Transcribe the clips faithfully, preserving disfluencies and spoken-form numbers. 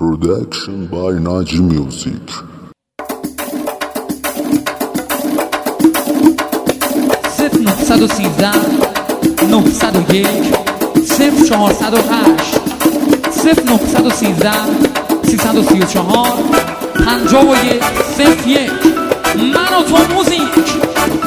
Production by Naji Music. صفر نهصد و سیزده نهصد و یک صفر چهارصد و هشت صفر نهصد و سیزده سیصد و سی و چهار پنجاه و یک صفر یک من و تو موزیک.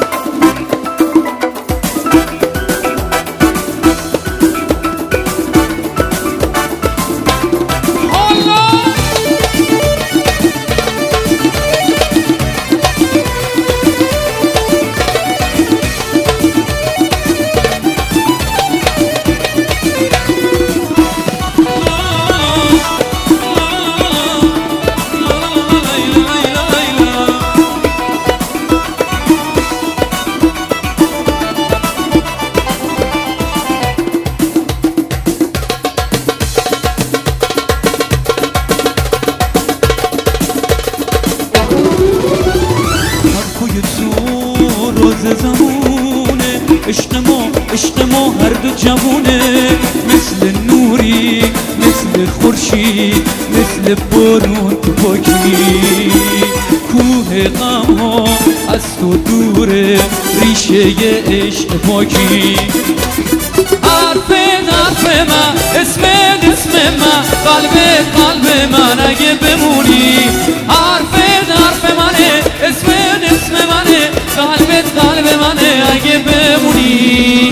زمونه عشق ما عشق ما هر دو جوونه، مثل نوری مثل خورشید مثل بارون تو پاکی. کوه غم ها از تو دوره ریشه عشق پاکی. حرف حرف من اسمت اسم من قلبت قلب من اگه بمونی. حرف حرف منه اسمت اسم منه قلبت قلب منه اگه بمونی.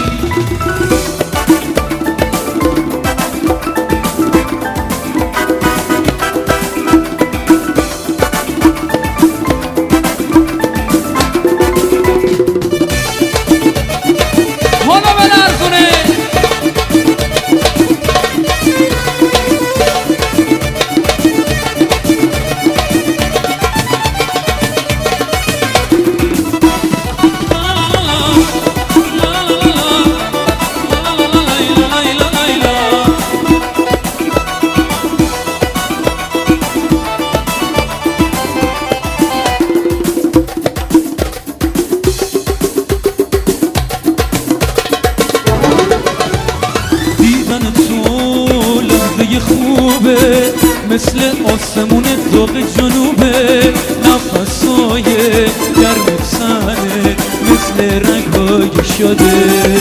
حالا بلرزونه خوبه، مثل آسمون داغ جنوبه. نفسای گرم سنه مثل رنگای شده.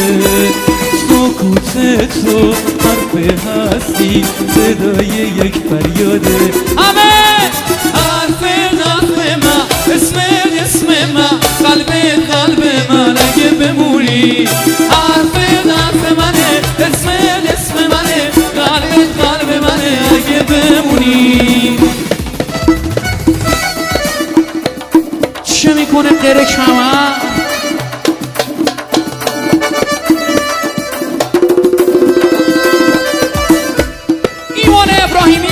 سکوت تو حرف هستی صدای یک فریاده. همه حرف حرف من اسم اسم من قلب قلب من اگه بمونی. حرف حرف منه اسم اسم منه قلب قلب منه اگه بمونی. چه میکنه غیر کمر ایمان ابراهیمی.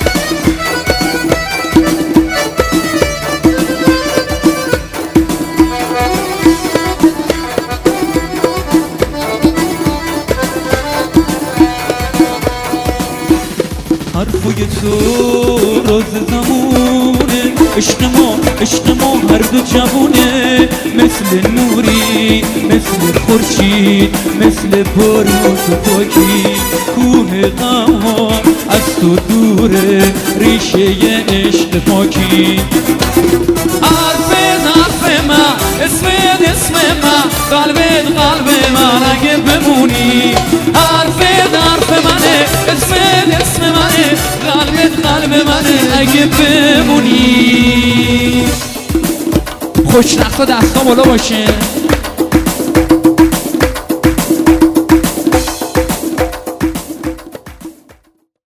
حرفای تو راز زمونه، عشق ما عشق ما هر دو جوونه. مثل نوری مثل خورشید مثل بارون تو پاکی. کوه غم ها از تو دوره ریشه عشق پاکی. حرف حرف من اسمت اسم من قلبت قلب من اگه بمونی. حرف حرف منه اسمت اسم منه قلبت قلب منه اگه بمونی. خوشنقص و دستا بالا باشه.